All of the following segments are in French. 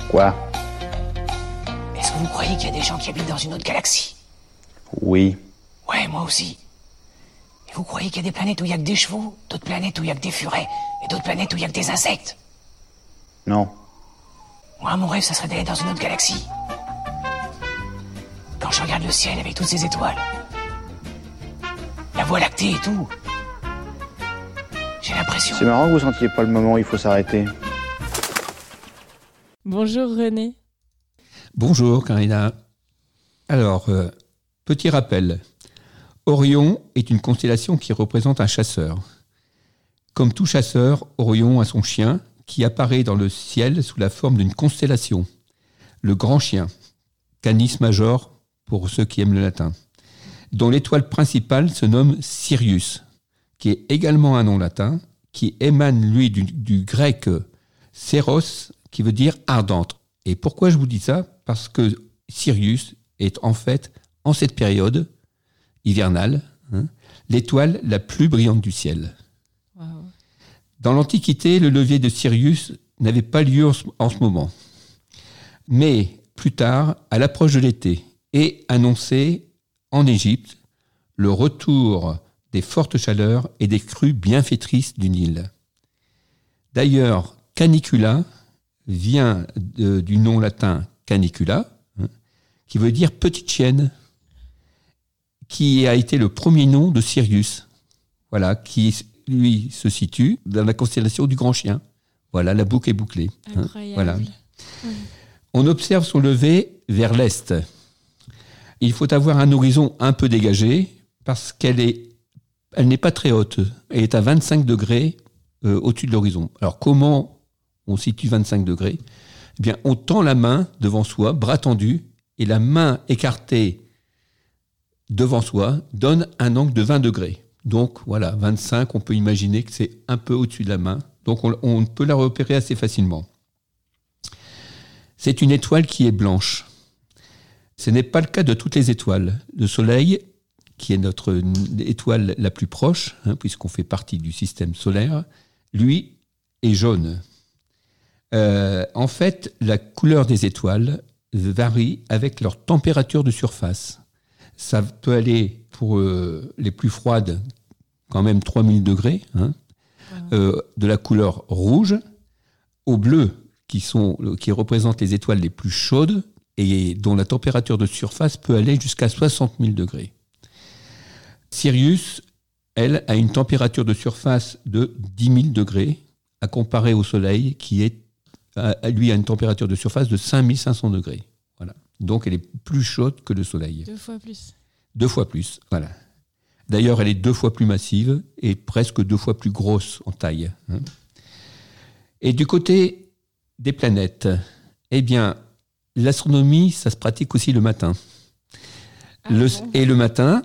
Quoi? Est-ce que vous croyez qu'il y a des gens qui habitent dans une autre galaxie? Oui. Ouais, moi aussi. Et vous croyez qu'il y a des planètes où il y a que des chevaux, d'autres planètes où il y a que des furets, et d'autres planètes où il y a que des insectes? Non. Moi, mon rêve, ça serait d'aller dans une autre galaxie. Quand je regarde le ciel avec toutes ces étoiles, la Voie lactée et tout, j'ai l'impression... C'est marrant que vous sentiez pas le moment où il faut s'arrêter. Bonjour René. Bonjour Karina. Alors, petit rappel. Orion est une constellation qui représente un chasseur. Comme tout chasseur, Orion a son chien qui apparaît dans le ciel sous la forme d'une constellation. Le grand chien, Canis Major pour ceux qui aiment le latin, dont l'étoile principale se nomme Sirius, qui est également un nom latin, qui émane lui du grec Séros, qui veut dire ardente. Et pourquoi je vous dis ça? Parce que Sirius est en fait, en cette période hivernale, l'étoile la plus brillante du ciel. Wow. Dans l'Antiquité, le lever de Sirius n'avait pas lieu en ce moment. Mais plus tard, à l'approche de l'été, est annoncé en Égypte le retour des fortes chaleurs et des crues bienfaitrices du Nil. D'ailleurs, canicula vient du nom latin canicula, qui veut dire petite chienne, qui a été le premier nom de Sirius, voilà, qui lui se situe dans la constellation du grand chien. Voilà, la boucle est bouclée. Incroyable. Voilà. On observe son lever vers l'est. Il faut avoir un horizon un peu dégagé parce elle n'est pas très haute. Elle est à 25 degrés au-dessus de l'horizon. Alors comment on situe 25 degrés? Eh bien, on tend la main devant soi, bras tendu, et la main écartée devant soi donne un angle de 20 degrés. Donc voilà, 25, on peut imaginer que c'est un peu au-dessus de la main. Donc on peut la repérer assez facilement. C'est une étoile qui est blanche. Ce n'est pas le cas de toutes les étoiles. Le Soleil, qui est notre étoile la plus proche, puisqu'on fait partie du système solaire, lui est jaune. En fait, la couleur des étoiles varie avec leur température de surface. Ça peut aller pour les plus froides, quand même 3000 degrés, de la couleur rouge, au bleu, qui représente les étoiles les plus chaudes et dont la température de surface peut aller jusqu'à 60 000 degrés. Sirius, elle, a une température de surface de 10 000 degrés, à comparer au Soleil, qui lui a une température de surface de 5500 degrés. Voilà. Donc elle est plus chaude que le Soleil. 2 fois plus. 2 fois plus, voilà. D'ailleurs, elle est 2 fois plus massive et presque 2 fois plus grosse en taille. Et du côté des planètes, eh bien, l'astronomie, ça se pratique aussi le matin. Et le matin,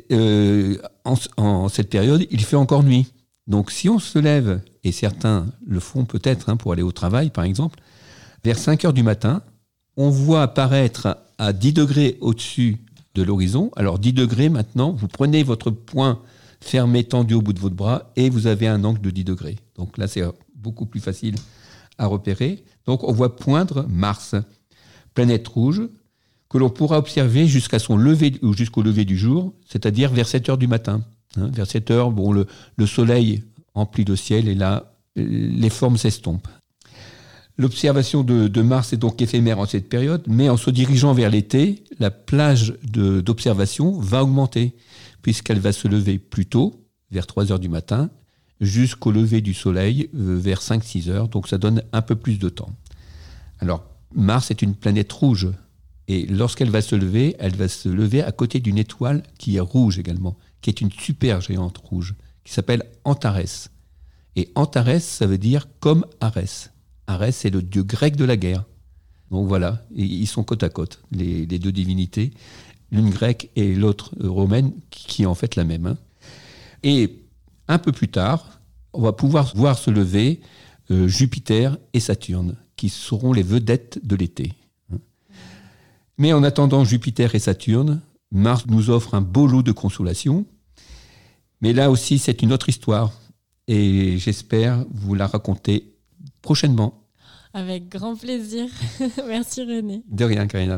en cette période, il fait encore nuit. Donc si on se lève, et certains le font peut-être pour aller au travail par exemple, vers 5 heures du matin, on voit apparaître à 10 degrés au-dessus de l'horizon. Alors 10 degrés maintenant, vous prenez votre poing fermé, tendu au bout de votre bras, et vous avez un angle de 10 degrés. Donc là, c'est beaucoup plus facile à repérer. Donc on voit poindre Mars, planète rouge, que l'on pourra observer jusqu'au lever du jour, c'est-à-dire vers 7 heures du matin. Vers 7 heures, le soleil emplit le ciel et là, les formes s'estompent. L'observation de Mars est donc éphémère en cette période, mais en se dirigeant vers l'été, la plage d'observation va augmenter, puisqu'elle va se lever plus tôt, vers 3 heures du matin, jusqu'au lever du soleil, vers 5-6 heures, donc ça donne un peu plus de temps. Alors, Mars est une planète rouge, et lorsqu'elle va se lever, elle va se lever à côté d'une étoile qui est rouge également, qui est une supergéante rouge, qui s'appelle Antares. Et Antares, ça veut dire comme Arès. Arès, c'est le dieu grec de la guerre. Donc voilà, ils sont côte à côte, les deux divinités, l'une grecque et l'autre romaine, qui est en fait la même. Et un peu plus tard, on va pouvoir voir se lever Jupiter et Saturne, qui seront les vedettes de l'été. Mais en attendant Jupiter et Saturne, Mars nous offre un beau lot de consolation. Mais là aussi, c'est une autre histoire. Et j'espère vous la raconter prochainement. Avec grand plaisir. Merci René. De rien, Karina.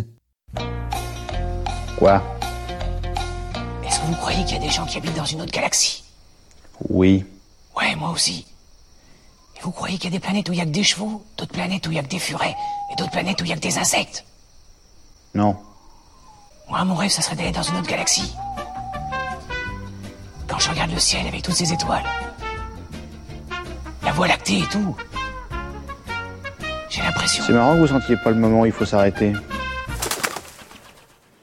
Quoi? Est-ce que vous croyez qu'il y a des gens qui habitent dans une autre galaxie? Oui. Ouais, moi aussi. Et vous croyez qu'il y a des planètes où il y a que des chevaux, d'autres planètes où il y a que des furets, et d'autres planètes où il y a que des insectes? Non. Moi, mon rêve, ça serait d'aller dans une autre galaxie. Quand je regarde le ciel avec toutes ces étoiles, la Voie lactée et tout, j'ai l'impression... C'est marrant que vous sentiez pas le moment où il faut s'arrêter.